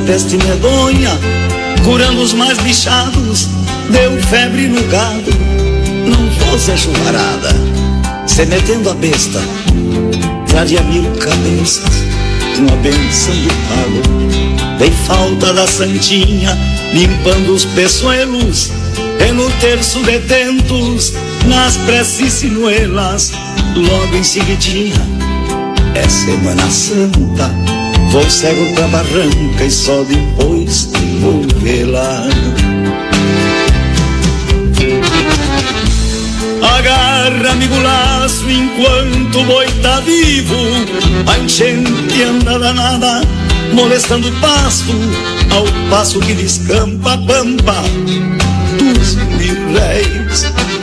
peste medonha, curando os mais bichados, deu febre no gado. Não fosse a chuvarada, se metendo a besta, traria 1000 cabeças, uma benção do pago. Dei falta da santinha, limpando os peçoelos, e no terço detentos, nas preces sinuelas, logo em seguidinha, é Semana Santa. Vou cego pra barranca e só depois vou vê-la. Agarra, amigo, laço enquanto o boi tá vivo. A enchente anda danada, molestando o pasto, ao passo que descampa a pampa dos 1000 réis.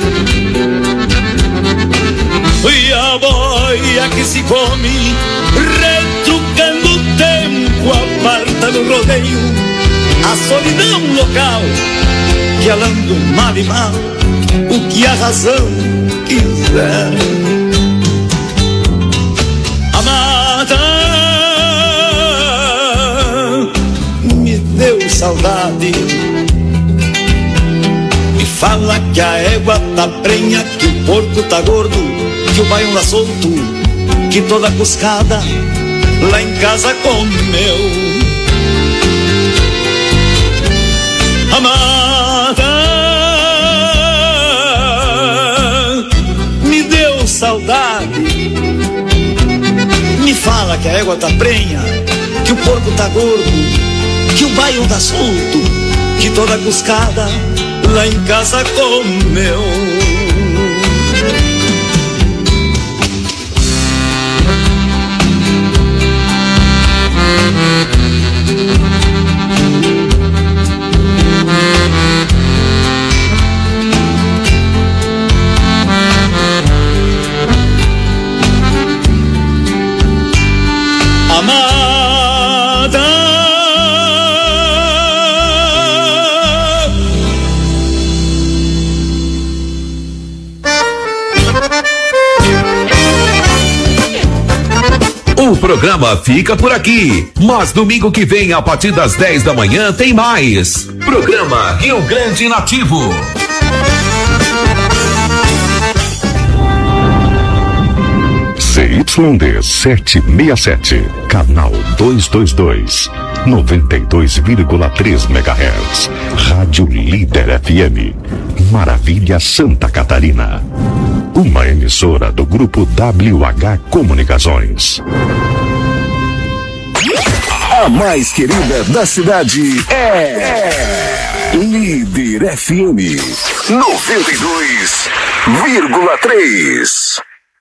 E a boia que se come, retrucando o tempo, aparta do rodeio a solidão local, que alando mal e mal o que a razão quiser. Amada, me deu saudade, me fala que a égua tá prenha, que o porco tá gordo, que o baião tá solto, que toda cuscada lá em casa comeu. Amada, me deu saudade, me fala que a égua tá prenha, que o porco tá gordo, que o baião tá solto, que toda cuscada lá em casa comeu. Amada, o programa fica por aqui, mas domingo que vem, a partir das 10 da manhã, tem mais. Programa Rio Grande Nativo. CYD 767, canal 222, 92,3 MHz, Rádio Líder FM, Maravilha, Santa Catarina. Uma emissora do Grupo WH Comunicações. A mais querida da cidade é Líder FM 92,3.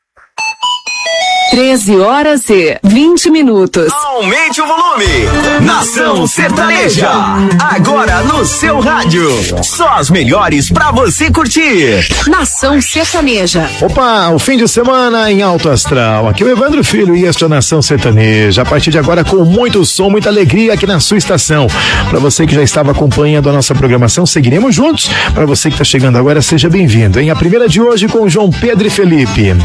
13h20. Aumente o volume. Nação Sertaneja, agora no seu rádio. Só as melhores pra você curtir. Nação Sertaneja. Opa, o fim de semana em Alto Astral. Aqui é o Evandro Filho e esta é a Nação Sertaneja. A partir de agora com muito som, muita alegria aqui na sua estação. Para você que já estava acompanhando a nossa programação, seguiremos juntos. Para você que está chegando agora, seja bem-vindo, hein? A primeira de hoje com João Pedro e Felipe.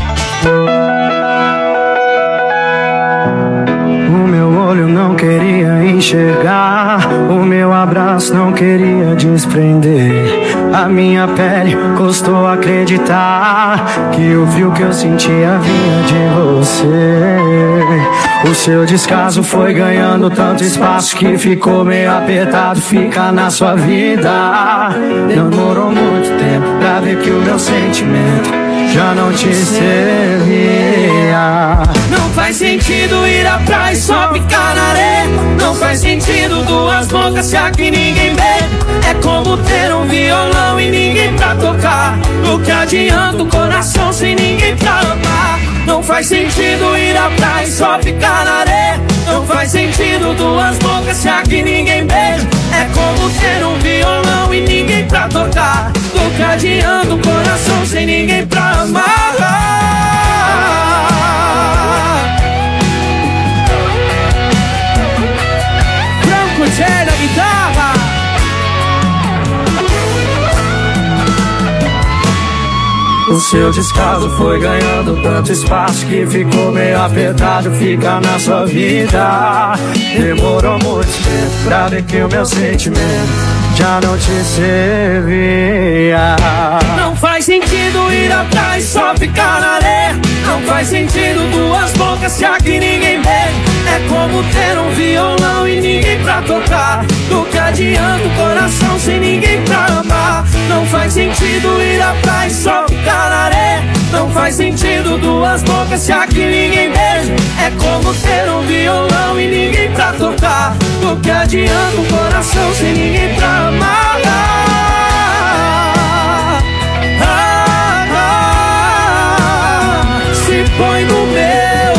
Olho não queria enxergar, o meu abraço não queria desprender. A minha pele custou acreditar que o frio que eu sentia vinha de você. O seu descaso foi ganhando tanto espaço que ficou meio apertado ficar na sua vida. Demorou muito tempo pra ver que o meu sentimento já não te servia. Não faz sentido ir à praia e só ficar na areia. Não faz sentido duas bocas se aqui ninguém vê. É como ter um violão e ninguém pra tocar. Do que adianta o coração sem ninguém pra amar? Não faz sentido ir à praia e só ficar na areia. Não faz sentido duas bocas se aqui ninguém beija. É como ter um violão e ninguém pra tocar. Do que adianta o coração sem ninguém pra amar? Branco Tchê da guitarra. O seu descaso foi ganhando tanto espaço que ficou meio apertado, fica na sua vida. Demorou muito tempo pra ver que o meu sentimento já não te servia. Não faz sentido ir atrás, só ficar na areia. Não faz sentido duas bocas se aqui ninguém beija. É como ter um violão e ninguém pra tocar. Do que adianta o coração sem ninguém pra amar. Não faz sentido ir atrás, só ficar na areia. Não faz sentido duas bocas se aqui ninguém beija. É como ter um violão e ninguém pra tocar. Do que adianta o coração sem ninguém pra amar. Se põe no meu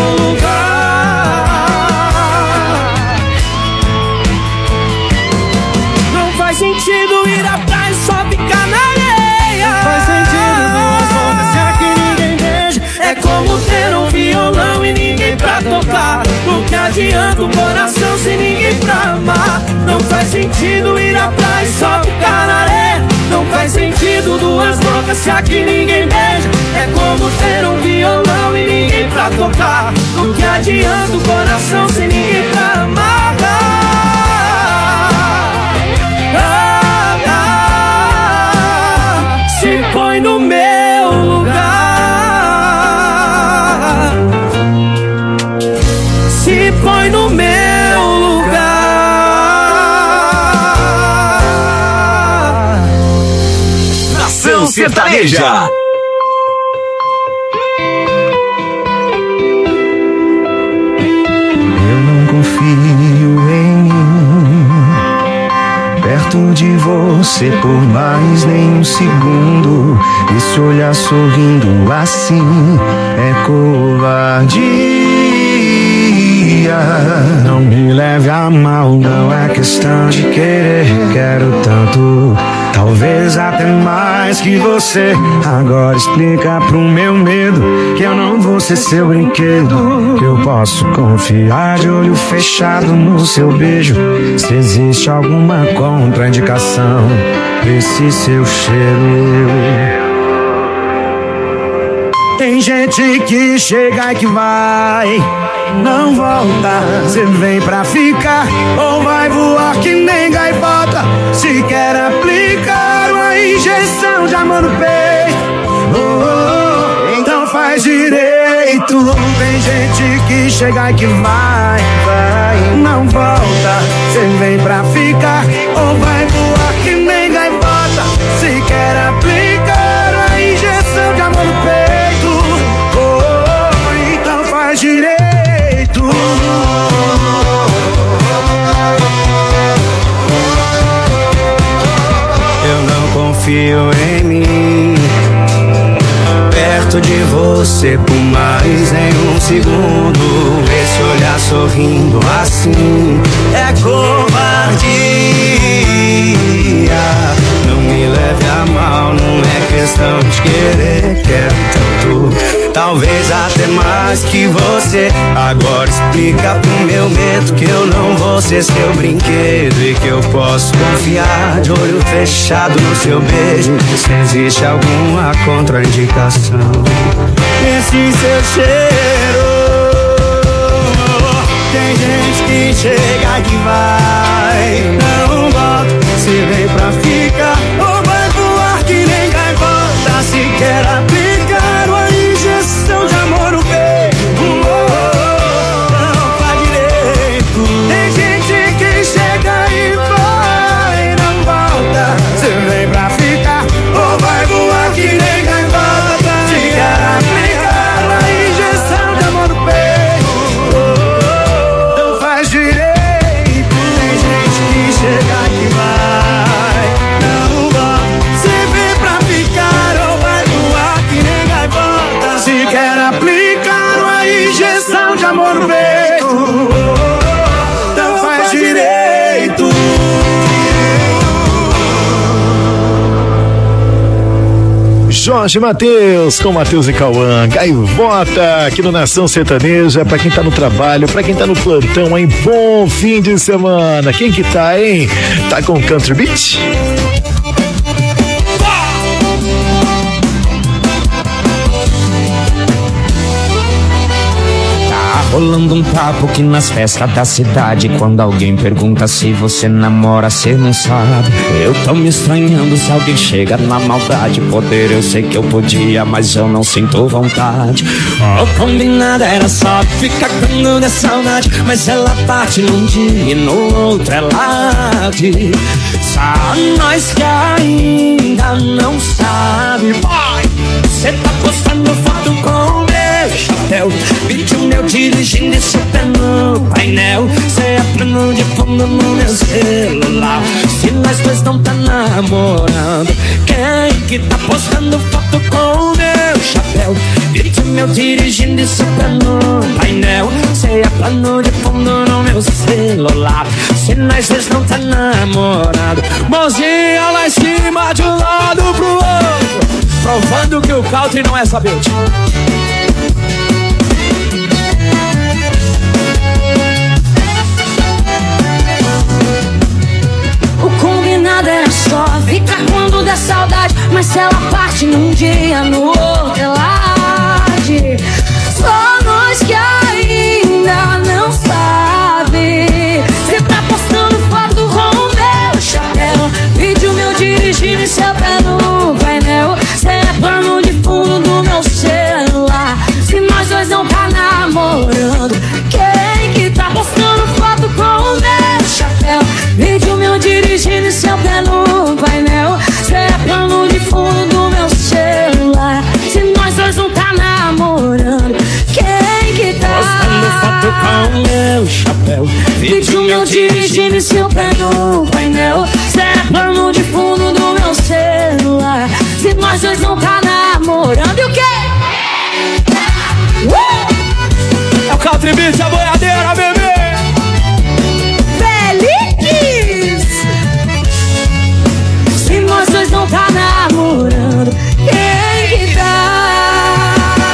lugar. Não faz sentido ir atrás, só ficar na areia. Não faz sentido duas bocas se aqui ninguém beija. É como ter um violão e ninguém pra tocar. O que adianta o coração sem ninguém pra amar. Não faz sentido ir atrás, só ficar na areia. Não faz sentido duas bocas se aqui ninguém beija. É como ter um violão e ninguém pra tocar. O que adianta o coração sem ninguém pra amar. Se põe no meu lugar. Se põe no meu lugar. Nação Sertaneja. Perto de você por mais nem um segundo. Esse olhar sorrindo assim é covardia. Não me leve a mal, não é questão de querer. Quero tanto, talvez até mais que você. Agora explica pro meu medo que eu não vou ser seu brinquedo. Que eu posso confiar de olho fechado no seu beijo. Se existe alguma contraindicação desse seu cheiro. Tem gente que chega e que vai, não volta. Cê vem pra ficar ou vai voar que nem gaivota. Se quer aplicar uma injeção de amor no peito, então faz direito. Tem gente que chega e que vai, não volta. Cê vem pra ficar ou vai voar que nem gaivota. Se quer aplicar uma injeção de amor no peito, então faz direito. Eu não confio em mim, perto de você por mais nem um segundo. Esse olhar sorrindo assim é covardia. Não me leve a mal, não é questão de querer. Quero tanto, talvez até mais que você. Agora explica pro meu medo que eu não vou ser seu brinquedo. E que eu posso confiar de olho fechado no seu beijo. Se existe alguma contraindicação esse seu cheiro. Tem gente que chega e que vai, não volta. Se vem pra ficar ou vai voar que nem gaivota. Se quer aplicar uma injeção de amor no peito, não faz direito. Tem gente que chega e vai, não volta. Se vem pra ficar ou vai voar que nem gaivota. Se quer aplicar uma injeção de amor no peito, não faz direito. Tem gente que chega e vai, não volta. Se vem pra ficar ou vai voar que nem gaivota. Se quer aplicar uma injeção de amor no peito, não faz direito. Jorge Mateus, com Mateus e Cauã, Gaivota, aqui no Nação Sertaneja, pra quem tá no trabalho, pra quem tá no plantão, hein? Bom fim de semana. Quem que tá, hein? Tá com Country Beat? rolando um papo que nas festas da cidade, quando alguém pergunta se você namora, cê não sabe. Eu tô me estranhando se alguém chega na maldade. Poder eu sei que eu podia, mas eu não sinto vontade. O combinado era só ficar quando der saudade, mas ela parte num dia e no outro ela diz. Só nós que ainda não sabe. Cê tá postando foto com meu chapéu, vídeo meu dirigindo e seu pé no painel. Cê é plano de fundo no meu celular. Se nós dois não tá namorando, quem que tá postando foto com meu chapéu, vídeo meu dirigindo e seu pé no painel. Cê é plano de fundo no meu celular. Se nós dois não tá namorando, mãozinha lá em cima de um lado pro outro, provando que o country não é sabete. O combinado era só ficar quando der saudade, mas se ela parte num dia, no outro ela diz. Só nós que ainda não sabe. Cê tá postando foto com o meu chapéu, vídeo meu dirigindo e seu pé no painel. Cê é plano de fundo do meu celular. Se nós dois não tá namorando, quem que tá postando foto com o meu chapéu, vídeo meu dirigindo e seu pé no painel. Cê é plano de fundo do meu celular. Se nós dois não tá namorando, quem que tá postando foto com o meu chapéu, vídeo meu dirigindo e seu pé no painel. Cê é plano de fundo do meu celular. Se nós dois não tá namorando, e o quê? É o Country Beat, a boiadeira, bebê. Feliz! Se nós dois não tá namorando, quem que tá?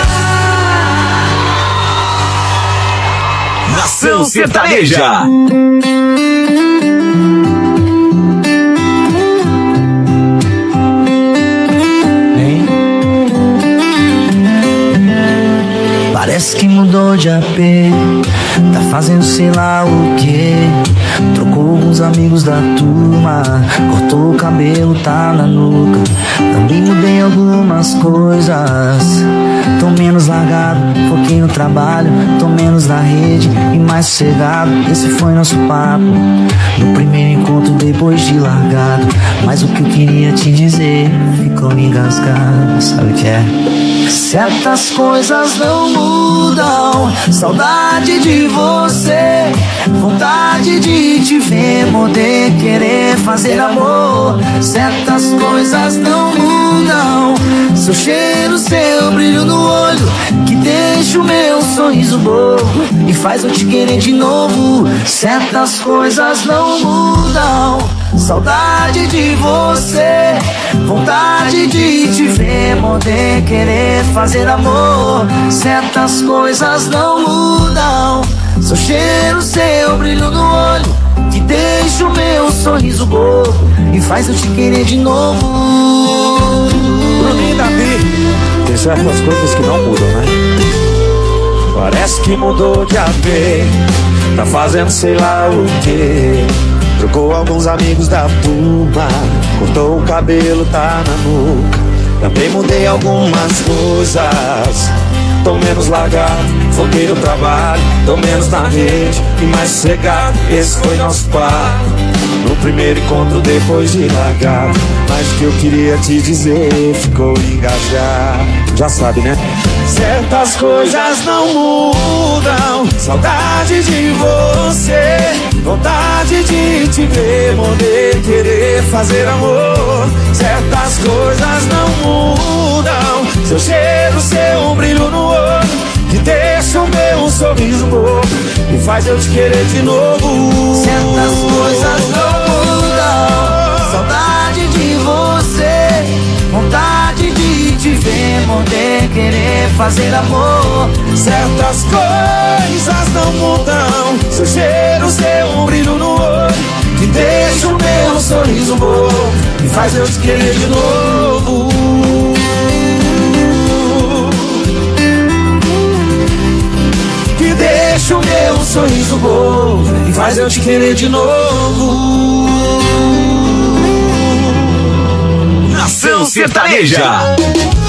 Nação Sertaneja. Parece que mudou de AP, tá fazendo sei lá o que. Trocou alguns amigos da turma, cortou o cabelo, tá na nuca. Também mudei algumas coisas, tô menos largado, foquei no trabalho, tô menos na rede e mais sossegado. Esse foi nosso papo no primeiro encontro depois de largado. Mas o que eu queria te dizer ficou engasgado, sabe o que é? Certas coisas não mudam, saudade de você, vontade de te ver, poder querer fazer amor. Certas coisas não mudam, seu cheiro, seu brilho no olho, que deixa o meu sorriso bobo e faz eu te querer de novo. Certas coisas não mudam, saudade de você, vontade de te ver, poder querer fazer amor. Certas coisas não mudam, seu cheiro, seu brilho no olho, que deixa o meu sorriso bobo e faz eu te querer de novo. Bruninho e Davi, tem certas coisas que não mudam, né? Parece que mudou de AP, tá fazendo sei lá o que. Trocou alguns amigos da turma, cortou o cabelo, tá na nuca. Também mudei algumas coisas, tô menos largado, foquei no trabalho, tô menos na rede e mais sossegado. Esse foi nosso papo no primeiro encontro depois de largar. Mas o que eu queria te dizer ficou engasgado. Já sabe, né? Certas coisas não mudam, saudade de você, vontade de te ver, poder querer fazer amor. Certas coisas não mudam, seu cheiro, seu brilho no olho, que deixa o meu sorriso bobo e faz eu te querer de novo. Certas coisas não mudam, saudade de você, vontade de te ver, poder querer fazer amor. Certas coisas não mudam, seu cheiro, seu brilho no olho, que deixa o meu sorriso bobo e faz eu te querer de novo. Que deixa sorriso bobo e faz eu te querer de novo. Nação Sertaneja.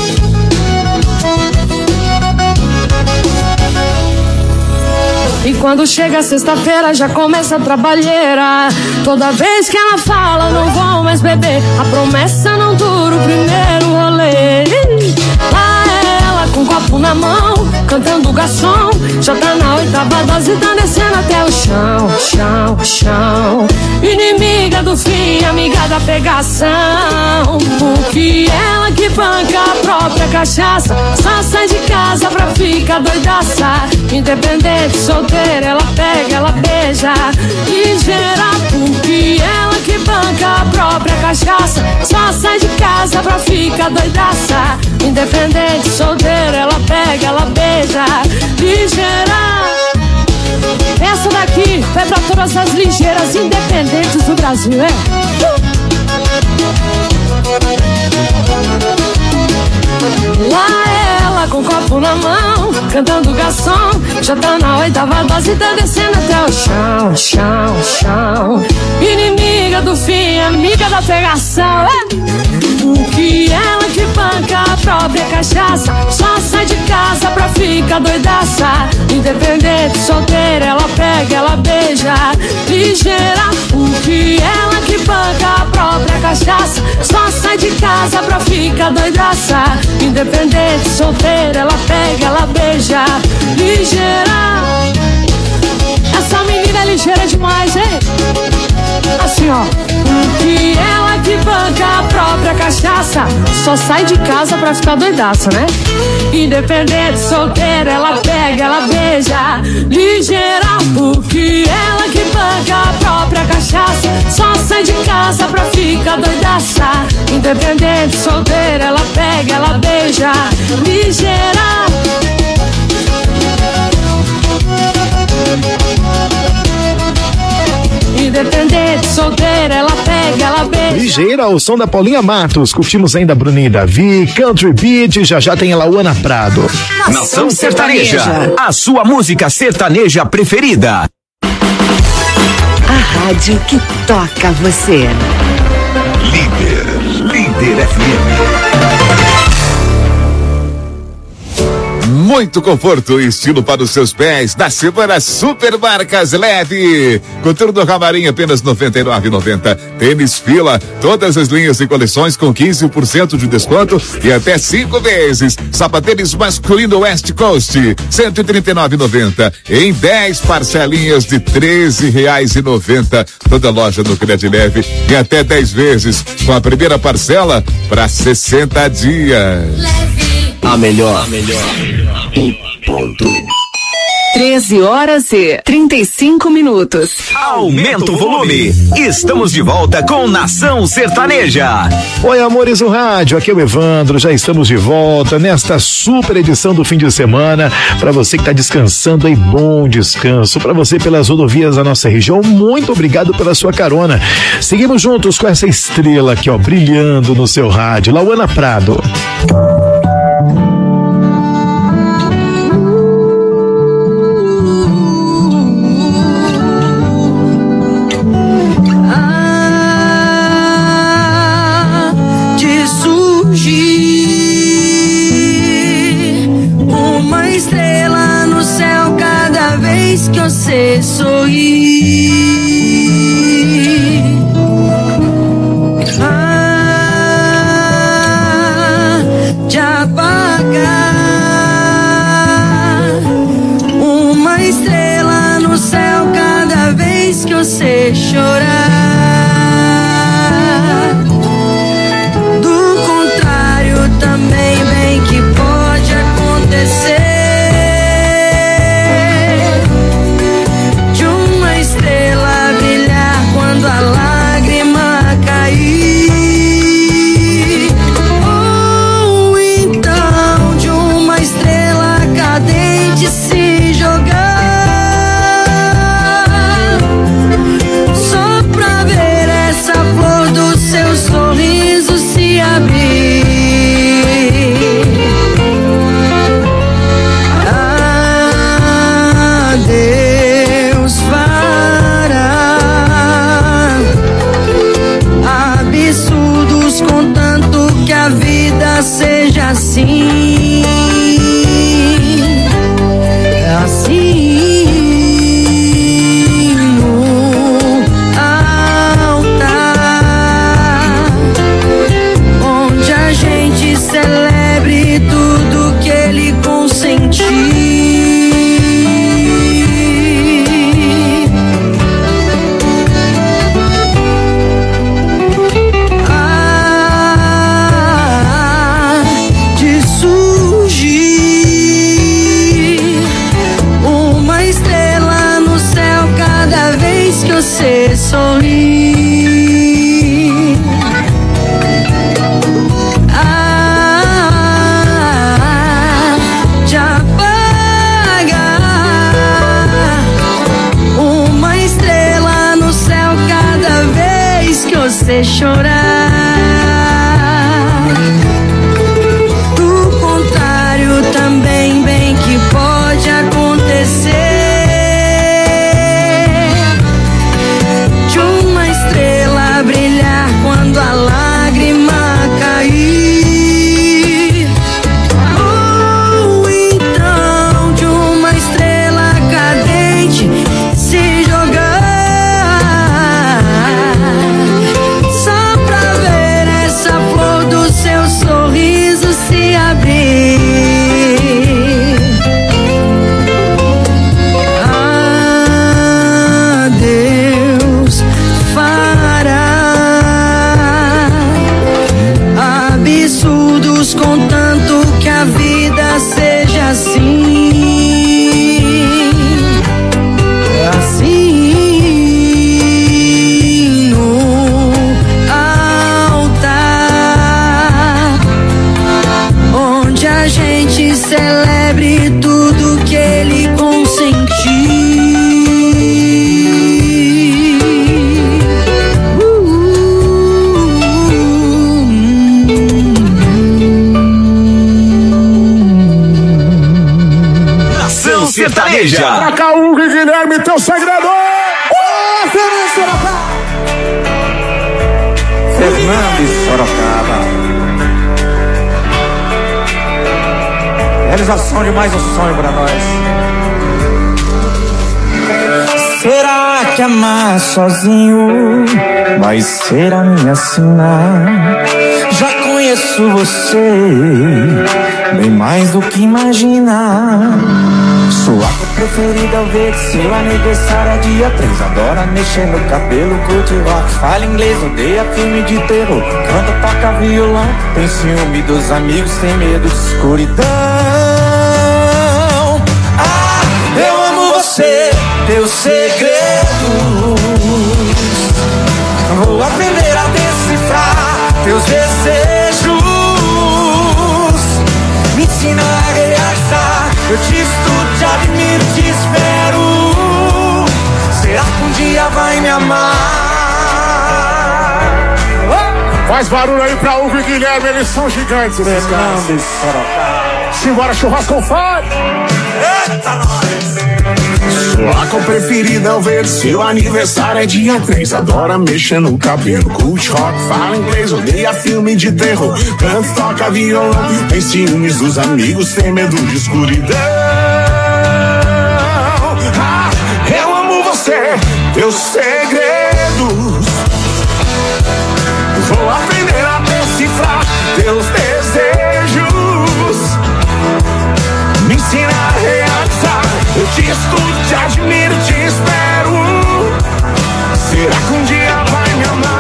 E quando chega sexta-feira já começa a trabalheira. Toda vez que ela fala não vou mais beber, a promessa não dura o primeiro rolê. Lá é ela com o copo na mão, cantando garçom. Já tá na 8ª dose, tá descendo até o chão, chão, chão. Inimiga do fim, amiga da pegação. Porque ela que banca a própria cachaça, só sai de casa pra ficar doidaça. Independente, solteira, ela pega, ela beija. Ligeira, porque ela que banca a própria cachaça, só sai de casa pra ficar doidaça. Independente, solteira, ela pega, ela beija. Ligeira. Essa daqui vai pra todas as ligeiras independentes do Brasil, é? Lá é ela com o copo na mão, cantando garçom. Já tá na 8ª dose, tá descendo até o chão, chão, chão. Inimiga do fim, amiga da pegação, é? Porque ela que banca a própria cachaça, só sai de casa pra ficar doidaça. Independente, solteira, ela pega, ela beija. Ligeira, porque ela que banca a própria cachaça, só sai de casa pra ficar doidaça. Independente, solteira, ela pega, ela beija. Ligeira. Essa menina é ligeira demais, hein? Assim, ó. Porque ela que banca a própria cachaça, só sai de casa pra ficar doidaça, né? Independente, solteira, ela pega, ela beija. Ligeira, porque ela que banca a própria cachaça, só sai de casa pra ficar doidaça. Independente, solteira, ela pega, ela beija. Ligeira. Independente, solteira, ela pega, ela beija. Ligeira, o som da Paulinha Matos. Curtimos ainda Bruninho e Davi, Country Beat, já tem a Lauana Prado. Nação Sertaneja, a sua música sertaneja preferida. A rádio que toca você. Líder FM. Muito conforto e estilo para os seus pés. Da semana Super Marcas Leve. Coturno Ramarim apenas R$ 99,90. Tênis Fila, todas as linhas e coleções com 15% de desconto e até 5 vezes. Sapatênis masculino West Coast, R$ 139,90. Em 10 parcelinhas de R$ 13,90. Toda loja no Crédito Leve e até 10 vezes com a primeira parcela para 60 dias. A melhor. 13h35. Aumenta o volume. Estamos de volta com Nação Sertaneja. Oi, amores do rádio, aqui é o Evandro, já estamos de volta nesta super edição do fim de semana. Para você que está descansando aí, bom descanso. Para você pelas rodovias da nossa região, muito obrigado pela sua carona. Seguimos juntos com essa estrela aqui, ó, brilhando no seu rádio, Lauana Prado. Que você sorri, de apagar uma estrela no céu cada vez que você chorar. Do contrário também bem que pode acontecer. Estrela assim, assim no altar, onde a gente celebre tudo que ele consentiu. Você sorri, de apagar uma estrela no céu cada vez que você chorar. Do contrário também bem que pode acontecer. Brilhar quando a lágrima cair, ou então de uma estrela cadente se jogar, só pra ver essa flor do seu sorriso se abrir. Deus fará absurdos contanto que a vida seja assim, assim no altar, onde a gente celebre tudo que ele consentiu. Sertaneja. Pra cá, Hugo e Guilherme, teu segredo! Fernandes, Sorocaba. Realização de mais um sonho pra nós. Será que amar sozinho vai ser a minha sina? Já conheço você bem mais do que imagina. Sua cor preferida ao ver que seu aniversário é dia 3. Adora mexer no cabelo, curte rock, fala inglês, odeia filme de terror, canta, toca violão, tem ciúme dos amigos, tem medo de escuridão. Ah, eu amo você, teus segredos, vou aprender a decifrar teus desejos, me ensina a realizar. Eu te estudo, te admiro, te espero. Será que um dia vai me amar? Faz barulho aí pra Hugo e Guilherme, eles são gigantes, esses caras. Simbora, churrasco com fire. Eita, nós! Sua cor preferida ao ver seu aniversário é dia 3. Adora mexer no cabelo, curte rock, fala inglês, odeia filme de terror, canta, toca violão, tem ciúmes dos amigos, tem medo de escuridão. Ah, eu amo você, teus segredos, vou aprender a decifrar teus desejos, me ensina a realizar. Eu te estudo, te admiro, te espero. Será que um dia vai me amar?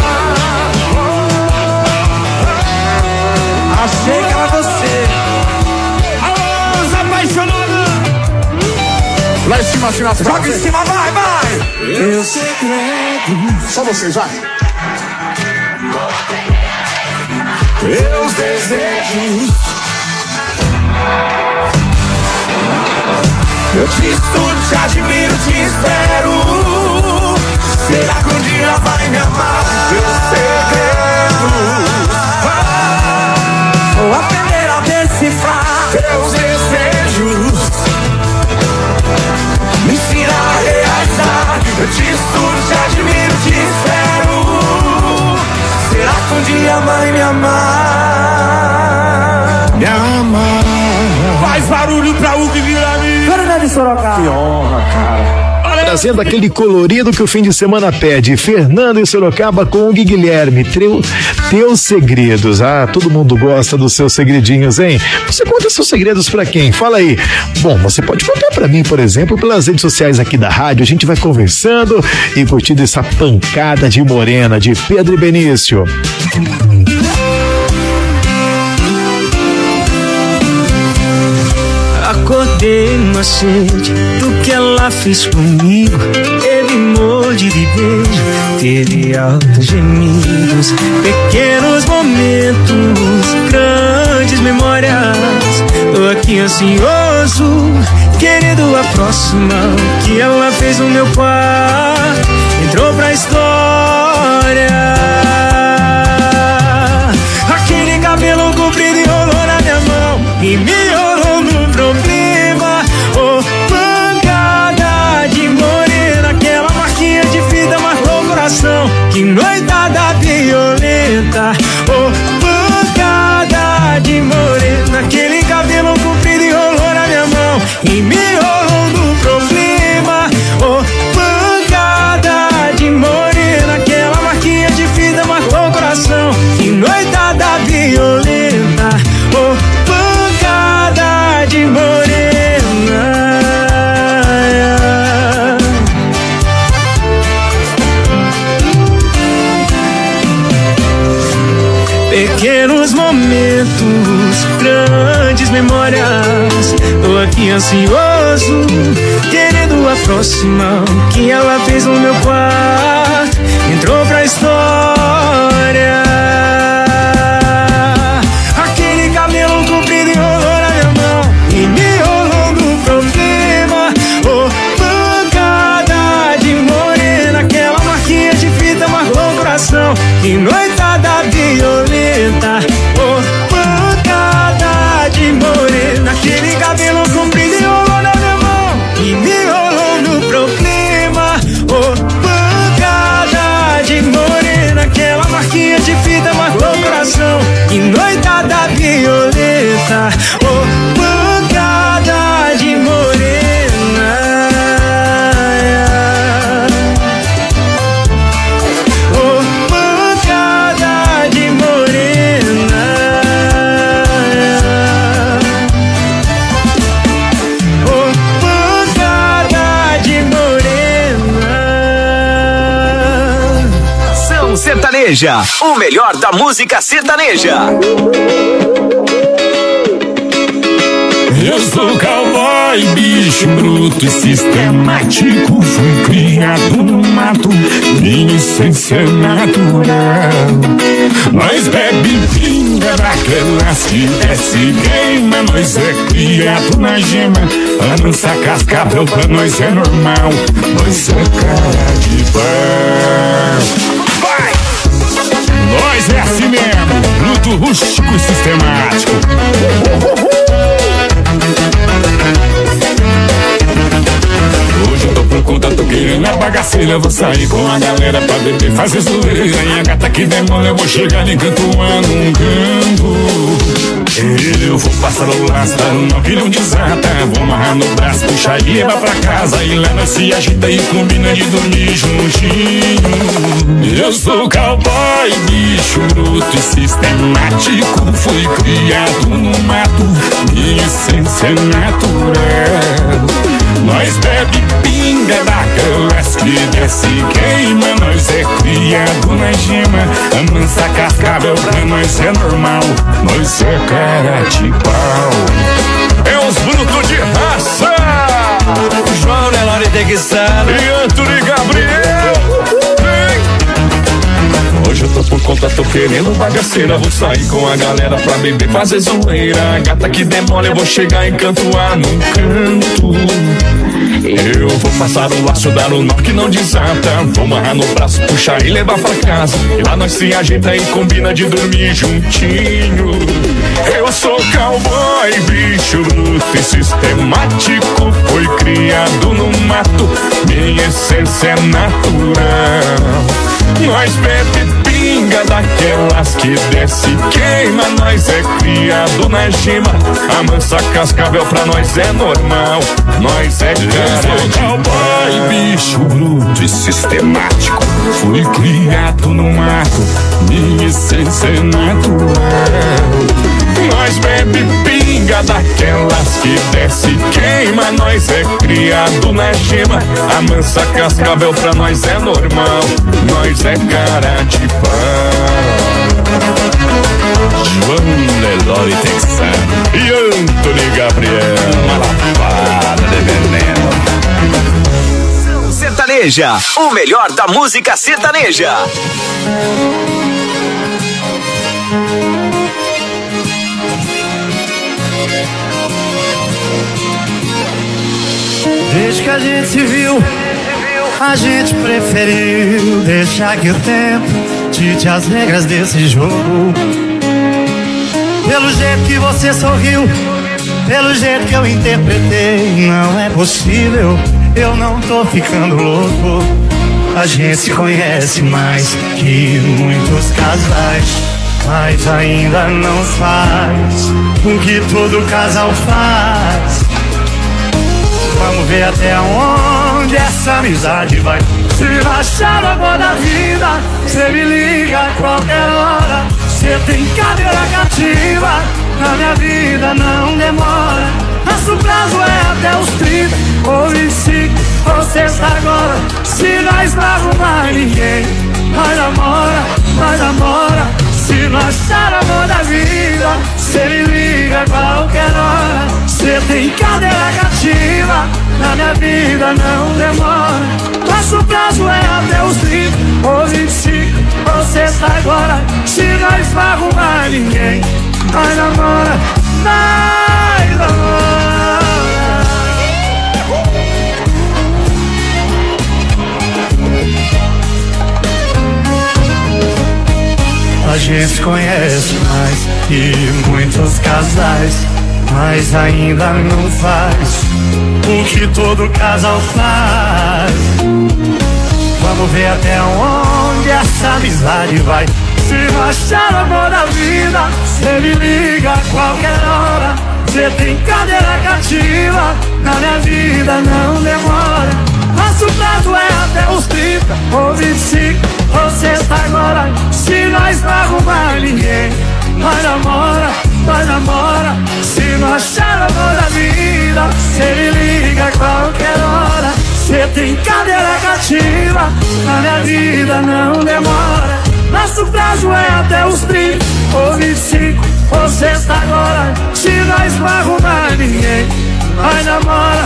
Achei que era você. Alô, os apaixonados! Lá em cima, assim, nas Joga em cima, vai, vai! Teus segredos, só vocês, vai! teus desejos, eu te estudo, te admiro, te espero. Será que um dia vai me amar? Teus segredos, vou aprender a decifrar teus desejos, me ensina a realizar. Eu te estudo, te admiro, te espero. Será que um dia vai me amar? me amar. Faz barulho pra Hugo Guilherme. Fernando de Sorocaba. Que honra, cara. Trazendo aquele colorido que o fim de semana pede. Fernando em Sorocaba com o Guilherme. Teus segredos. Ah, todo mundo gosta dos seus segredinhos, hein? Você conta seus segredos pra quem? Fala aí. Bom, você pode contar pra mim, por exemplo, pelas redes sociais aqui da rádio. A gente vai conversando e curtindo essa pancada de morena de Pedro e Benício. Acordei numa sede do que ela fez comigo. Teve morde de beijo, teve altos gemidos, pequenos momentos, grandes memórias. Tô aqui ansioso, querendo a próxima que ela fez no meu quarto. Entrou pra história. Aquele cabelo comprido enrolou na minha mão e me enrolou no problema. Oh, pancada de morena, aquela marquinha de fita marcou o coração. Que noitada violenta. Oh, pancada de morena, aquele cabelo comprido enrolou na minha mão e me enrolou no problema. Oh, pancada de morena, aquela marquinha de fita marcou o coração. Que noitada violenta. Oh, pancada de morena. Pequenos momentos, grandes memórias. Tô aqui ansioso, querendo a próxima que ela fez no meu quarto. Entrou pra história. Aquele cabelo comprido enrolou na minha mão e me enrolou no problema. Oh, pancada de morena, aquela marquinha de fita marcou o coração. Que noitada violenta. Oh, pancada de morena, aquele cabelo comprido enrolou na minha mão e me enrolou no problema. Oh, pancada de morena, aquela marquinha de fita marcou o coração. Que noitada violenta. Oh, pancada de morena. Oh, pancada de morena. Oh, pancada de morena. Nação Sertaneja, o melhor da música sertaneja. Eu sou cowboy, bicho bruto e sistemático. Fui criado no mato, minha essência é natural. Nós bebe pinga daquelas que desce e queima. Nós é criado na gema, a nossa cascavel pra nós é normal. Nós é cara de pau. Vai! Nós é assim mesmo, bruto, rústico e sistemático. Hoje eu tô por conta, tô querendo a bagaceira. Eu vou sair com a galera pra beber, fazer zoeira. E a gata que demora, eu vou chegar em canto um canto. Eu vou passar o laço, dar um nó que não desata. Vou amarrar no braço, puxar e levar pra casa. E lá nós se agita e combina de dormir juntinho. Eu sou cowboy, bicho bruto e sistemático. Fui criado no mato, minha essência é natural. Nós bebe pinga daquelas que desce e queima. Nós é criado na gema, a mansa cascavel pra nós é normal. Nós é cara de pau. É os brutos de raça. João Nelore Texano e Antônio Gabriel. Hoje eu tô por conta, tô querendo bagaceira. Vou sair com a galera pra beber, fazer zoeira. Gata que demora, eu vou chegar em canto A num canto. Eu vou passar o laço, dar o nó que não desata. Vou amarrar no braço, puxar e levar pra casa. E lá nós se ajeita e combina de dormir juntinho. Eu sou cowboy, bicho bruto e sistemático. Fui criado no mato, minha essência é natural. Nós bebe pinga daquelas que desce e queima. Nós é criado na gema, a mansa cascavel pra nós é normal. Nós é cowboy, bicho bruto e sistemático. Fui criado no mato, minha essência é natural. Nós bebe pinga daquelas que desce e queima. Nós é criado na gema, a mansa cascavel pra nós é normal. Nós é cara de pau. João Nelore Texano e Antônio Gabriel, uma lapada de veneno. Sertaneja, o melhor da música sertaneja. Desde que a gente se viu, a gente preferiu deixar que o tempo dite as regras desse jogo. Pelo jeito que você sorriu, pelo jeito que eu interpretei, não é possível, eu não tô ficando louco. A gente se conhece mais que muitos casais, mas ainda não faz o que todo casal faz. Vamos ver até onde essa amizade vai. Se achar o amor da vida, cê me liga a qualquer hora. Cê tem cadeira cativa, na minha vida não demora. Nosso prazo é até os 30 ou 25, ou sexta agora. Se nós não arrumar ninguém, nós namora. Se não achar o amor da vida, cê me liga a qualquer hora. Cê tem cadeira cativa, na minha vida não demora. Nosso prazo é até os 30 ou 25, ou sexta agora. Se nós não arrumar ninguém, nós namora. A gente conhece mais que muitos casais, mas ainda não faz o que todo casal faz. Vamos ver até onde essa amizade vai. Se não achar o amor da vida, cê me liga a qualquer hora. Cê tem cadeira cativa, na minha vida não demora. Nosso prazo é até os 30 ou 25, ou sexta agora. Se nós não arrumar ninguém, nós namora. Se não achar o amor da vida, cê me liga a qualquer hora. Cê tem cadeira cativa, na minha vida não demora. Nosso prazo é até os 30 ou 25, ou sexta agora. Se nós não arrumar ninguém, nós namora.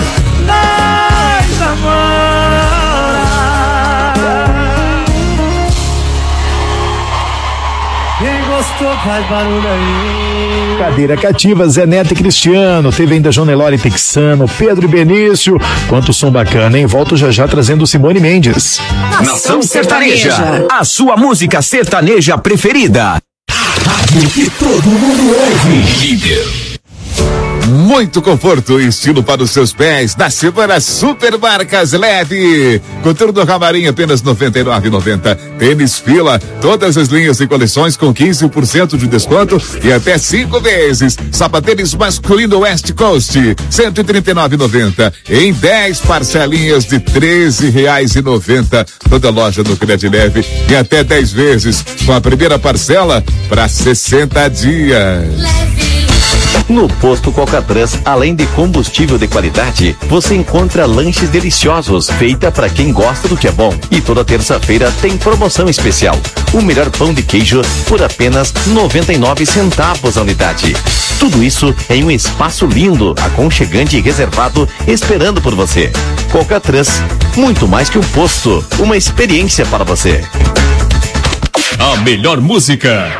Quem gostou faz barulho aí. Cadeira cativa, Zé Neto e Cristiano. Teve ainda João Nelore Texano, Pedro e Benício. Quanto som bacana, hein? Volto já trazendo Simone Mendes. Nação Sertaneja, a sua música sertaneja preferida. Rádio que todo mundo ouve. Líder. Muito conforto e estilo para os seus pés da semana Super Marcas LED. Conteúdo do Camarim apenas R$ 99,90. Tênis Fila, todas as linhas e coleções com 15% de desconto e até 5 vezes. Sapatênis masculino West Coast, R$ 139,90 em 10 parcelinhas de R$ 13,90. Toda loja no Crédito Leve e até 10 vezes com a primeira parcela para 60 dias. No Posto Coca-Trans, além de combustível de qualidade, você encontra lanches deliciosos, feita para quem gosta do que é bom. E toda terça-feira tem promoção especial. O melhor pão de queijo por apenas 99 centavos a unidade. Tudo isso em um espaço lindo, aconchegante e reservado, esperando por você. Coca-Trans, muito mais que um posto, uma experiência para você. A melhor música,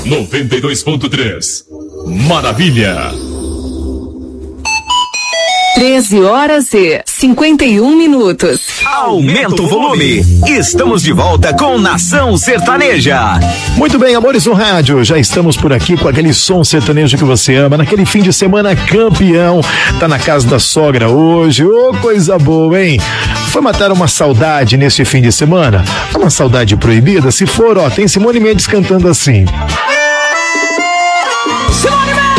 92.3. Maravilha. 13h51. Aumenta o volume. Estamos de volta com Nação Sertaneja. Muito bem, amores do rádio, já estamos por aqui com aquele som sertanejo que você ama, naquele fim de semana campeão. Tá na casa da sogra hoje, ô coisa boa, hein? Foi matar uma saudade nesse fim de semana? Uma saudade proibida? Se for, ó, tem Simone Mendes cantando assim. Simone Mendes!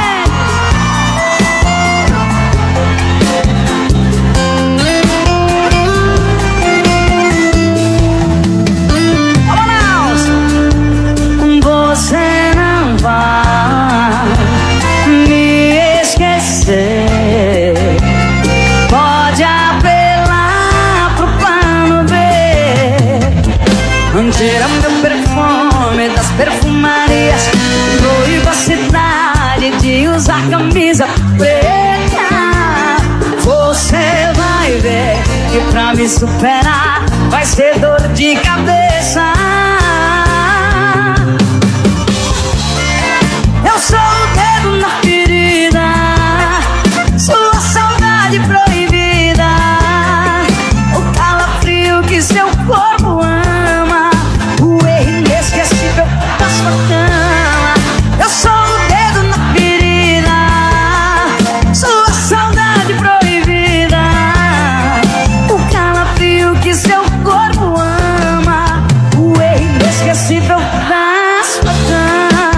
Você não vai me esquecer. Pode apelar pro plano B. Tira meu perfume das perfumarias. Proíba a cidade de usar camisa preta. Você vai ver que pra me superar vai ser dor de cabeça. Eu sou o dedo na ferida, sua saudade proibida, o calafrio que seu corpo ama, o erro inesquecível da sua cama. Eu sou o dedo na ferida, sua saudade proibida, o calafrio que seu corpo ama, o erro inesquecível da sua cama.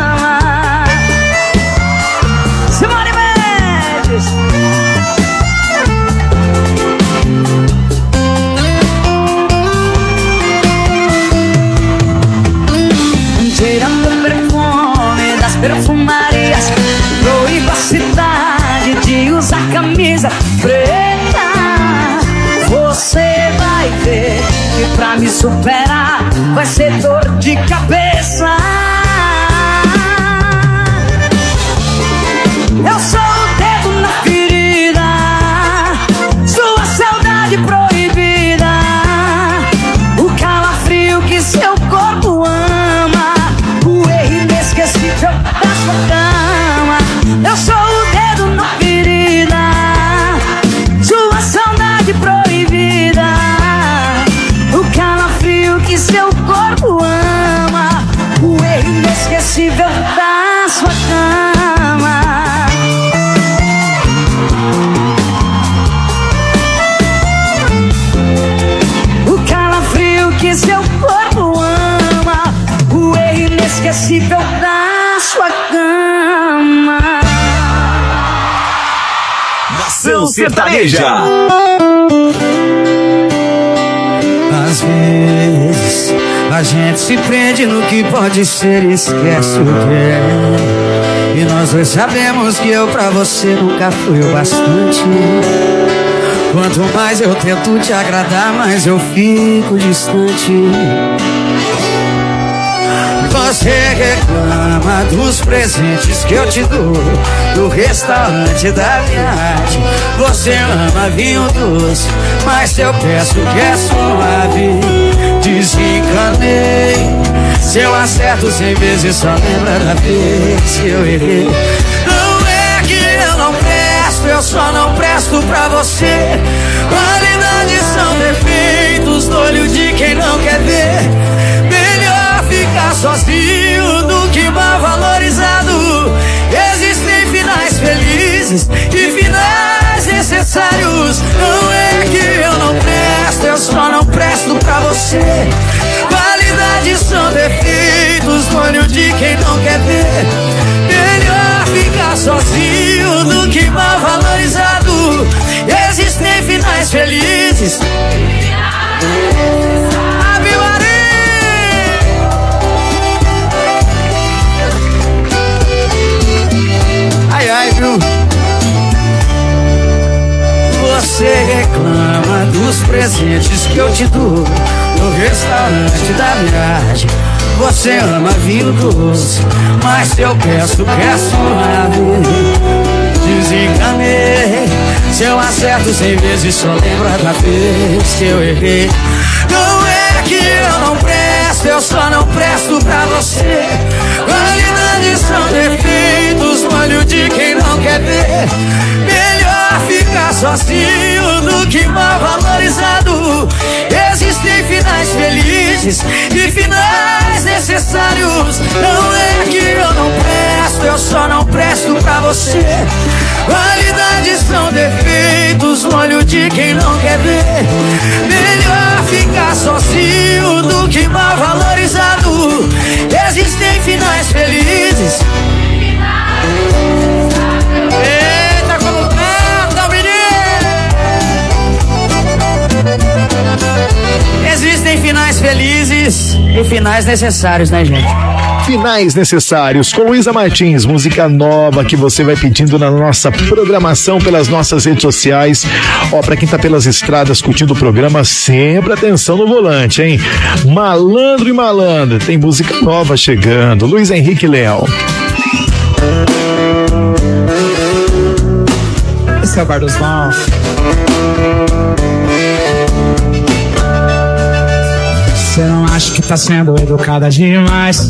Tirando o perfume das perfumarias, proíba a cidade de usar camisa preta. Você vai ver que pra me superar vai ser dor de cabeça. Eu sou o dedo na ferida, sua saudade proibida, o calafrio que seu corpo ama, o erro inesquecível da sua cama. Eu sou o dedo na ferida, sua saudade proibida, o calafrio que seu corpo ama, o erro inesquecível da sua cama. O calafrio que seu corpo ama, o erro inesquecível da sua cama. Nação Sertaneja. Às vezes a gente se prende no que pode ser e esquece o que é. E nós dois sabemos que eu pra você nunca fui o bastante. Quanto mais eu tento te agradar, mais eu fico distante. Você reclama dos presentes que eu te dou, do restaurante da viagem. Você ama vinho doce, mas eu peço que é suave. Desencanei, se eu acerto 100 vezes só lembra da vez que eu errei. Não é que eu não presto, eu só não presto pra você. Qualidades são defeitos no olho de quem não quer ver. Ficar sozinho do que mal valorizado. Existem finais felizes e finais necessários. Não é que eu não presto, eu só não presto pra você. Qualidades são defeitos no olho de quem não quer ver. Melhor ficar sozinho do que mal valorizado. Existem finais felizes. Ai, ai, viu? Você reclama dos presentes que eu te dou no restaurante da viagem. Você ama vinho doce, mas eu peço que é suave. Desenganei, se eu acerto 100 vezes só lembra da vez que eu errei. Não é que eu não presto, eu só não presto pra você. Qualidades são defeitos no olho de quem não quer ver. Melhor ficar sozinho do que mal valorizado. Existem finais felizes e finais necessários. Não é que eu não presto, eu só não presto pra você. Qualidades são defeitos no olho de quem não quer ver. Melhor ficar sozinho do que mal valorizado. Existem finais felizes. Eita, como canta, menino! Existem finais felizes e finais necessários, né, gente? Finais necessários com Luísa Martins, música nova que você vai pedindo na nossa programação pelas nossas redes sociais. Ó, pra quem tá pelas estradas curtindo o programa, sempre atenção no volante, hein? Malandro e Malandra, tem música nova chegando. Luiz Henrique Leão. Esse é o Bar dos Bons. Você não acha que tá sendo educada demais?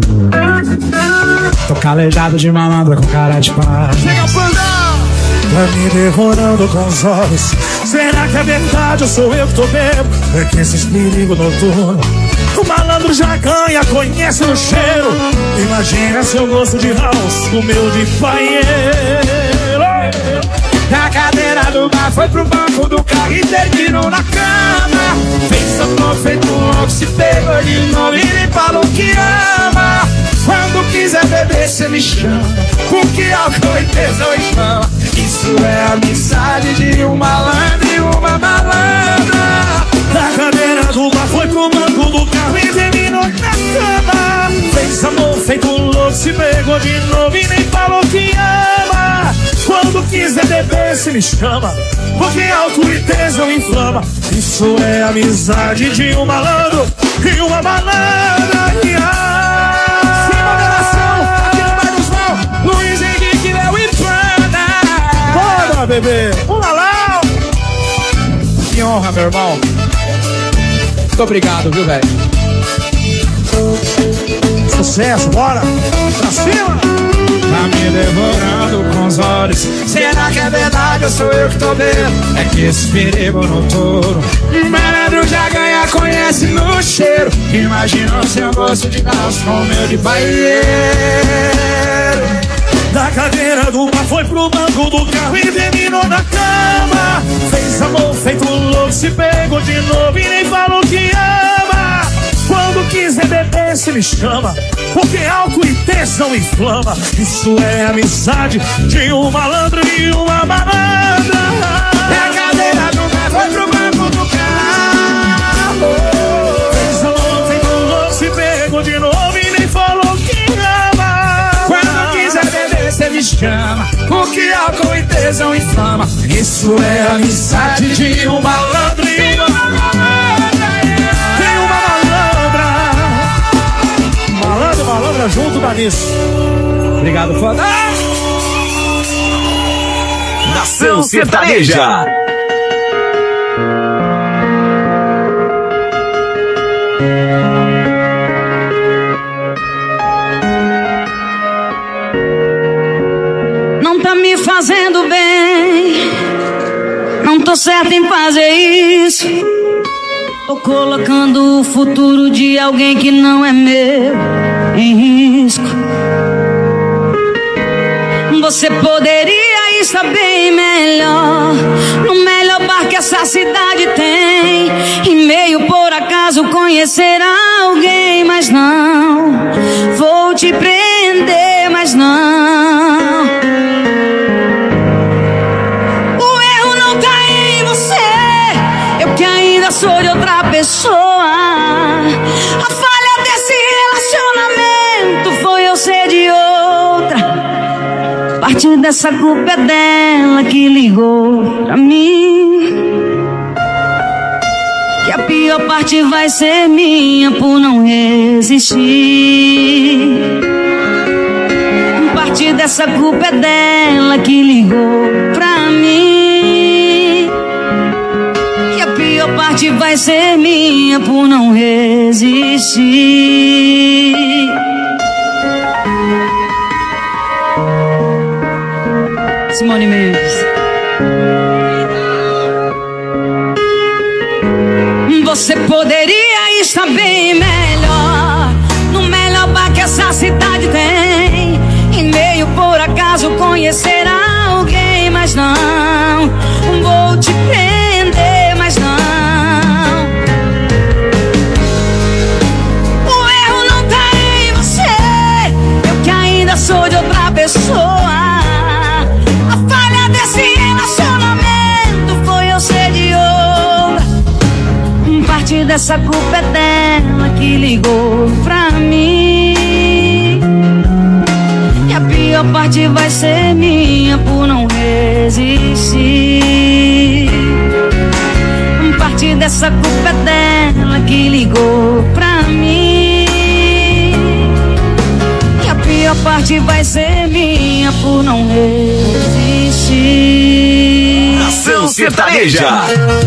Tô calejado de malandro com cara de paz. Chega, Panda! Tá me devorando com os olhos. Será que é verdade ou sou eu que tô bebo? É que esses perigos noturnos o malandro já ganha, conhece o cheiro. Imagina seu gosto de house, o meu de paieiro. Da cadeira do bar foi pro banco do carro e terminou na cama. Fez amor feito louco, se pegou de novo e nem falou que ama. Quando quiser beber cê me chama, porque álcool e tesão e fama. Isso é amizade de um malandro e uma malandra. Da cadeira do bar foi pro banco do carro e terminou na cama. Fez amor feito louco, se pegou de novo e nem falou que ama. Quando quiser beber cê me chama, porque álcool e tesão inflama. Isso é amizade de um malandro e uma malandra. Sem moderação, aqui no Bar dos Bons, Luiz Henrique, Léo e Panda. Bora, bebê! Lá! Que honra, meu irmão. Muito obrigado, viu, velho? Sucesso, bora! Pra cima! Tá me devorando com os olhos. Será que é verdade ou sou eu que tô vendo? É que esse perigo noturno malandro já ganha, conhece no cheiro. Imagina o seu gosto de calço com o meu de baieiro. Da cadeira do bar foi pro banco do carro e terminou na cama. Fez amor feito louco, se pegou de novo e nem falou que ama. Quando quiser beber cê me chama, porque álcool e tesão inflama. Isso é amizade de um malandro e uma malandra. É a cadeira do bar foi pro banco do carro. Fez amor feito louco, se pegou de novo e nem falou que ama. Quando quiser beber cê me chama, porque álcool e tesão inflama. Isso é amizade de um malandro e uma malandra. Malandra junto da nisso. Obrigado, foda. Nação Sertaneja. Não tá me fazendo bem, não tô certa em fazer isso. Tô colocando o futuro de alguém que não é meu em risco. Você poderia estar bem melhor, no melhor bar que essa cidade tem, e meio por acaso conhecer alguém. Mas não, vou te prender, mas não. O erro não tá em você, eu que ainda sou de outra pessoa. A falha desse relacionamento foi eu ser de outra. Parte dessa culpa é dela que ligou pra mim. Que a pior parte vai ser minha por não resistir. Parte dessa culpa é dela que ligou pra mim. Que a pior parte vai ser minha por não resistir. Simone Mendes. Você poderia estar bem melhor, no melhor bar que essa cidade tem, e meio por acaso conhecer alguém. Mas não vou te prender, mas não. O erro não tá em você, eu que ainda sou de outra pessoa. A falha desse relacionamento foi eu ser de outra. Parte dessa culpa é dela que ligou pra mim, e a pior parte vai ser minha por não resistir. Parte dessa culpa é dela que ligou pra mim, e a pior parte vai ser minha por não resistir. Nação Sertaneja.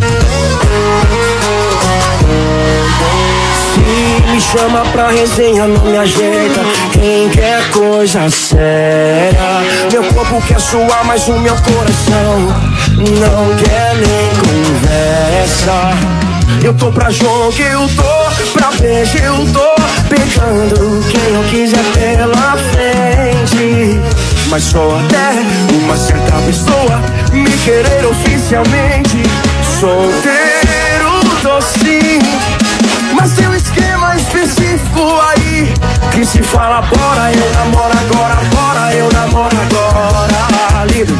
Me chama pra resenha, não me ajeita. Quem quer coisa séria, meu corpo quer suar, mas o meu coração não quer nem conversa. Eu tô pra jogo, eu tô pra beijo, eu tô pegando quem eu quiser pela frente. Mas só até uma certa pessoa me querer oficialmente. Solteiro tô sim, mas tem um esquema específico aí que se fala bora, eu namoro agora, bora, eu namoro agora. Lindo.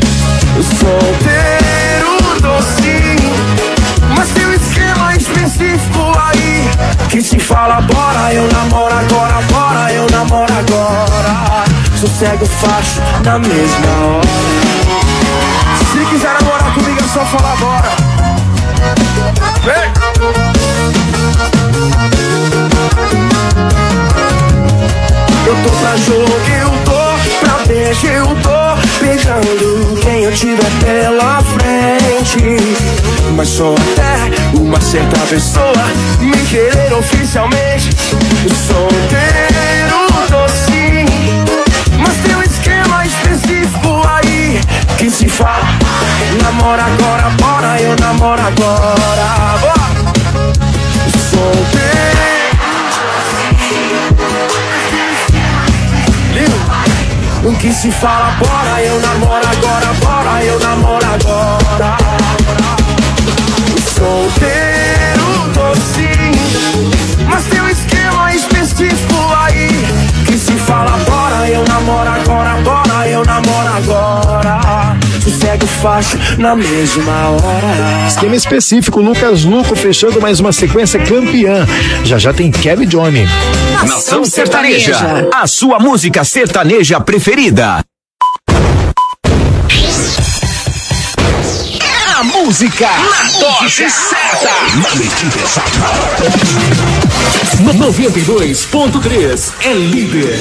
Solteiro tô sim, mas tem um esquema específico aí que se fala bora, eu namoro agora, bora, eu namoro agora. Sossego facho na mesma hora. Se quiser namorar comigo é só falar bora. Vem! Eu tô pra jogo, eu tô pra beijo, eu tô pegando quem eu tiver pela frente. Mas só até uma certa pessoa me querer oficialmente. Solteiro tô sim, mas tem um esquema específico aí que se fala namora agora, bora, eu namoro agora, bora. Solteiro. O que se fala, bora, eu namoro agora, bora, eu namoro agora. Solteiro tô sim, mas tem um esquema específico aí que se fala, bora, eu namoro agora, bora, eu namoro agora. Sossego faixa na mesma hora. Esquema específico, Lucas Luco fechando mais uma sequência campeã. Já já tem Kevin Johnny. Nação Sertaneja, a sua música sertaneja preferida. É a música na dose certa. Na medida exata. 92.3 é líder.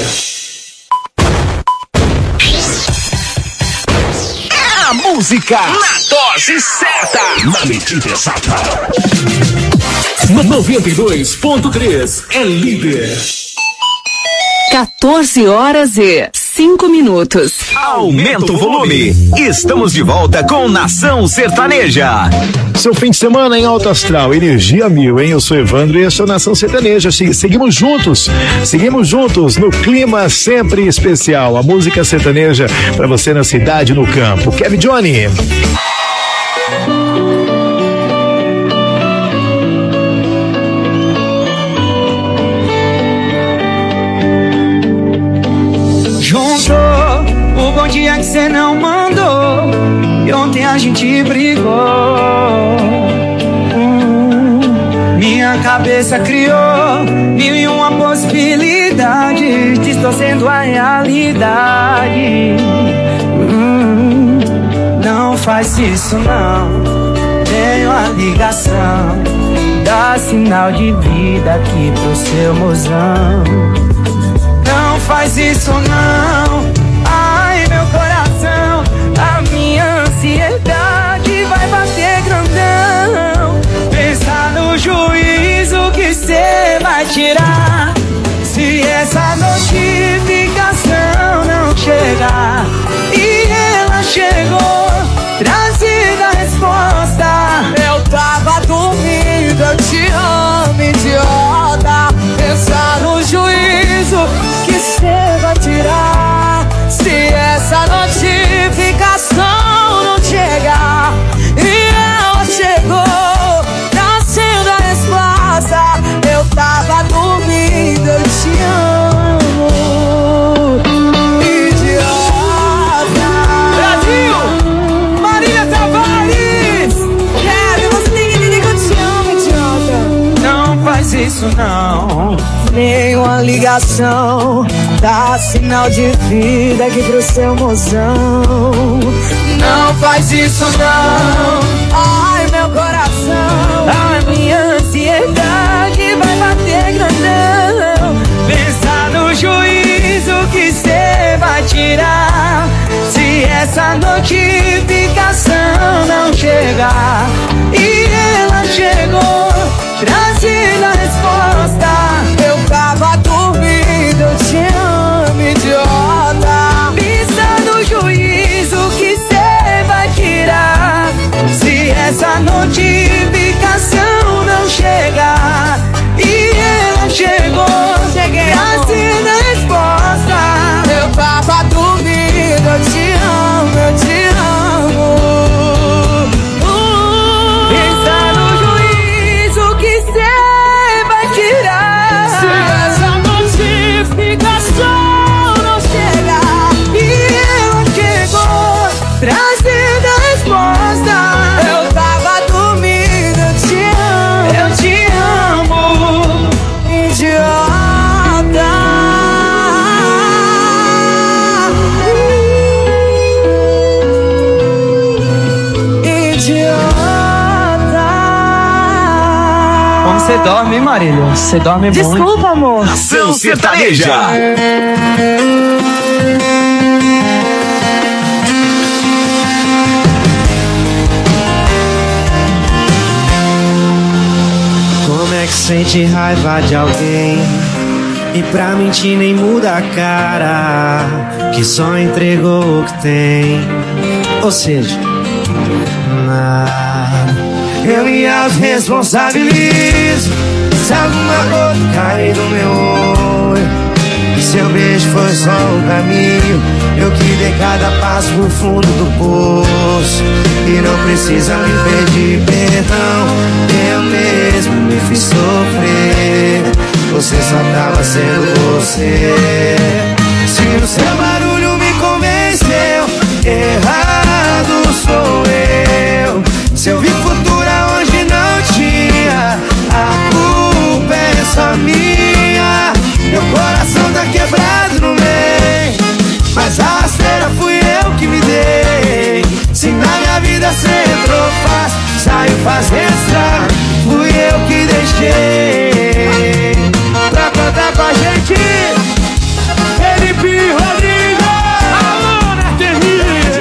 A música na dose certa. Na medida exata. 92.3 é líder. 14h05. Aumenta o volume. Estamos de volta com Nação Sertaneja. Seu fim de semana em alto astral, energia mil, hein? Eu sou Evandro e essa é a Nação Sertaneja. Seguimos juntos no clima sempre especial. A música sertaneja pra você na cidade, no campo. Kevin Johnny. O bom dia que cê não mandou, e ontem a gente brigou. Minha cabeça criou 1001 possibilidades, distorcendo a realidade. Não faz isso não, tenho a ligação, dá sinal de vida aqui pro seu mozão. Não faz isso não, ai meu coração, a minha ansiedade vai bater grandão. Pensa no juízo que cê vai tirar se essa notificação não chegar. E ela chegou, trazida a resposta. Eu tava dormindo, eu te isso não. Nenhuma ligação dá sinal de vida aqui pro seu mozão. Não faz isso não. Ai, meu coração. A minha ansiedade vai bater grandão. Pensa no juízo que cê vai tirar se essa notificação não chegar. E ela chegou trazendo a resposta. Eu tava dormindo, eu te amo, idiota. Pensa no juízo que cê vai tirar se essa notificação não chegar. E ela chegou, trazendo a resposta. Eu tava dormindo, eu te amo, eu te amo. Pensa no juízo que cê vai tirar se essa notificação não chegar. e ela chegou trazendo a resposta. Eu tava dormindo, eu te amo, Eu te amo, idiota. Idiota. Como você dorme, hein, Marília? Você dorme muito. Desculpa, amor. Nação Sertaneja. Como é que sente raiva de alguém e pra mentir nem muda a cara, que só entregou o que tem, ou seja, nada. Eu me autorresponsabilizo se alguma gota cair do meu olho, e seu beijo foi só um caminho. Eu que dei cada passo pro fundo do poço, e não precisa me pedir perdão. Eu mesmo me fiz sofrer, você só tava sendo você. Se o seu barulho me convenceu, errado sou eu. Se eu vi futuro onde não tinha, a culpa é só minha. Meu coração tá quebrado no meio, mas a rasteira fui eu que me dei. Se na minha vida cê entrou fácil, saiu fazendo estrago, fui eu que deixei. Pra cantar com a gente, Felipe Rodrigo, alô, Neto Henrique.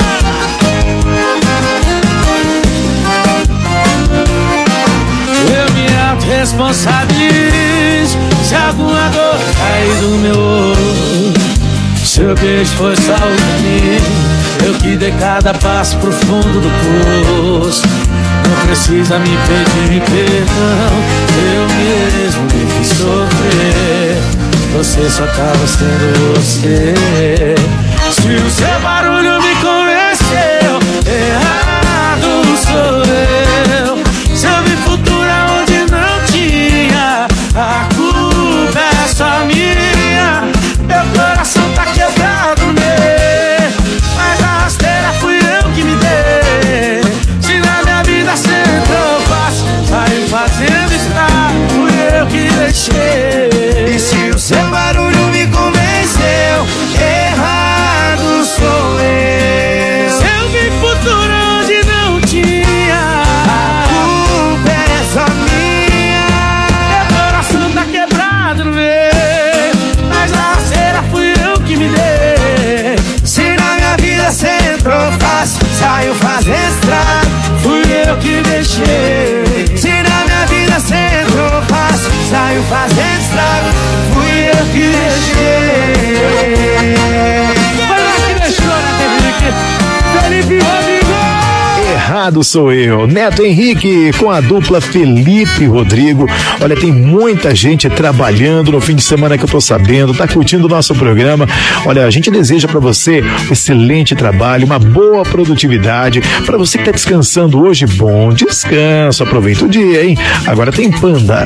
Eu me autorresponsabilizo se alguma dor cair do meu olho. Seu beijo foi só o caminho, eu que dei cada passo pro fundo do poço. Não precisa me pedir perdão, eu mesmo me fiz sofrer. Você só tava sendo você. Se o seu barulho me convenceu, errado sou eu. Se eu vi futuro onde não tinha, a culpa é só minha. Meu coração tá quebrado no meio, mas a rasteira fui eu que me dei. Se na minha vida cê entrou fácil, saiu fazendo estrago, fui eu que deixei. E se o seu barulho me convenceu, errado sou eu. Se eu vi futuro onde não tinha, a culpa é só minha. meu coração tá quebrado no meio, mas a rasteira fui eu que me dei. Se na minha vida cê entrou fácil, saiu fazendo estrago, Fui eu que deixei. se na minha vida cê entrou fácil, saiu fazendo estrago, fui eu que deixei. Foi lá que deixou, né, Henrique? Felipe Rodrigo. Errado sou eu. Neto Henrique com a dupla Felipe Rodrigo. Olha, tem muita gente trabalhando no fim de semana que eu tô sabendo, tá curtindo o nosso programa. Olha, a gente deseja pra você um excelente trabalho, uma boa produtividade. Pra você que tá descansando hoje, bom descanso, aproveita o dia, hein? Agora tem Panda.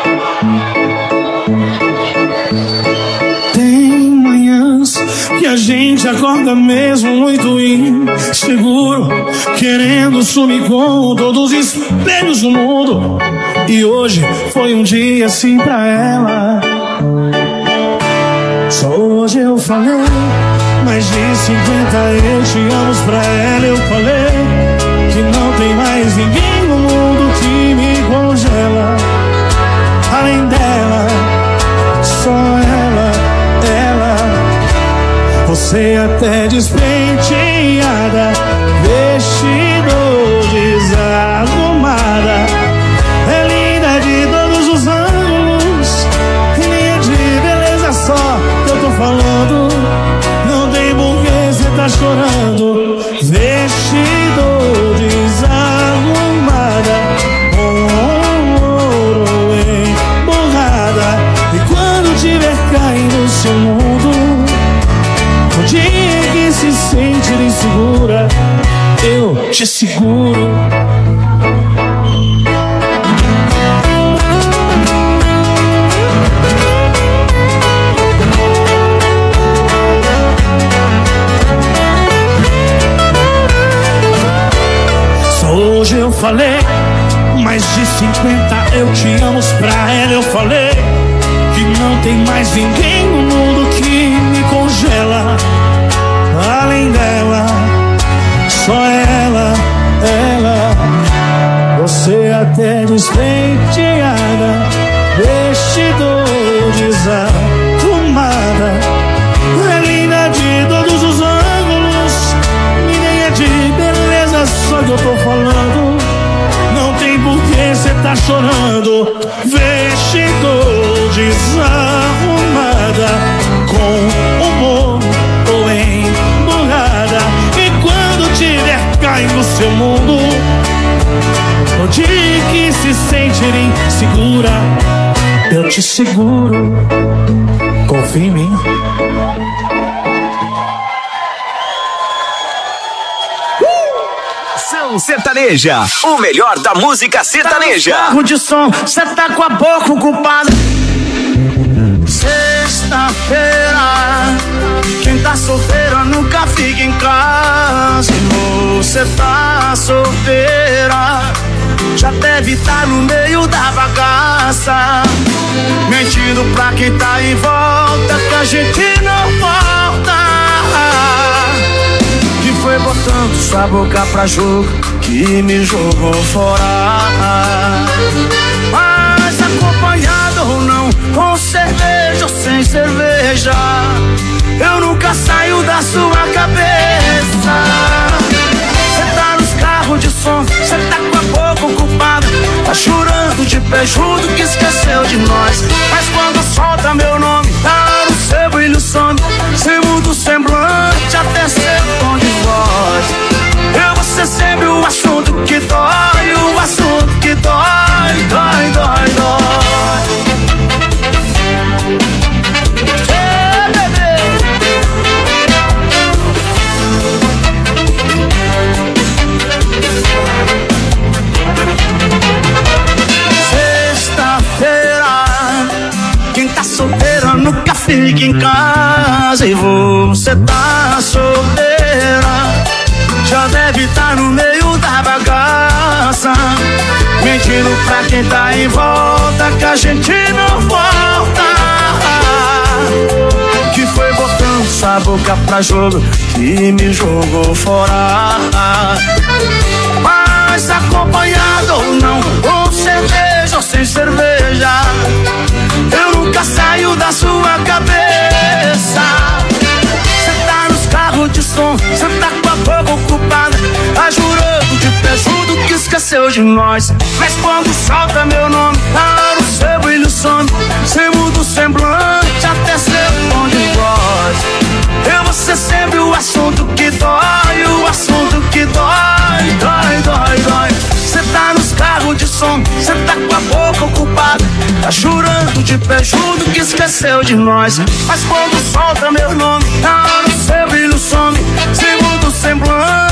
Tem manhãs que a gente gente acorda mesmo muito inseguro, querendo sumir com todos os espelhos do mundo. E hoje foi um dia assim pra ela. Só hoje eu falei, mais de 50 eu te amo pra ela. Eu falei que não tem mais ninguém no mundo que me congela. Além dela, só ela. Você até despenteada, vestido desarrumada, é linda de todos os ângulos, linha de beleza só que eu tô falando. Não tem porquê cê tá chorando. Vestido desarrumada, com ouro emborrada. E quando tiver caindo o seu mundo, o dia que se sentir insegura, eu te seguro. Só hoje eu falei, mais de 50 eu te amo pra ela. Eu falei que não tem mais ninguém no mundo que me congela. Além dela, só ela. Você até despenteada, vestido desarrumada, é linda de todos os ângulos, ninguém de beleza só que eu tô falando. Não tem porquê cê tá chorando. Vestido desarrumada, com humor ou emburrada. E quando tiver caindo o seu mundo, o dia que se sentir insegura, eu te seguro. Confia em mim. Sertaneja, o melhor da música sertaneja. Carro de som, cê tá com a boca ocupada. Sexta-feira, quem tá solteira nunca fica em casa. E você tá solteira, já deve estar no meio da bagaça, mentindo pra quem tá em volta que a gente não volta. Que foi botando sua boca pra jogo que me jogou fora. Mas acompanhado ou não, com cerveja ou sem cerveja, eu nunca saio da sua cabeça. Cê tá nos carros de som, cê tá com a boca ocupada, tá chorando de pejudo que esqueceu de nós. Mas quando solta meu nome, tá no seu brilho some, sem muda o semblante, até seu tom de voz. Eu vou ser sempre o assunto que dói, o assunto que dói, dói, dói, dói. Solteira nunca fica em casa. E você tá solteira, já deve estar no meio da bagaça, mentindo pra quem tá em volta que a gente não volta. Que foi botando sua boca pra jogo que me jogou fora. Mas acompanhado ou não, com cerveja ou sem cerveja, eu nunca saio da sua cabeça. Cê tá nos carros de som, cê tá com a boca ocupada, tá jurando de pejudo que esqueceu de nós. Mas quando solta meu nome, tá no seu brilho some, cê muda o semblante, até seu tom de voz. Eu vou ser sempre o assunto que dói, o assunto que dói, dói, dói, dói. Cê tá nos carros de som, cê tá com a boca ocupada, tá chorando de pejudo que esqueceu de nós. Mas quando solta meu nome, tá no seu brilho some, cê muda o semblante.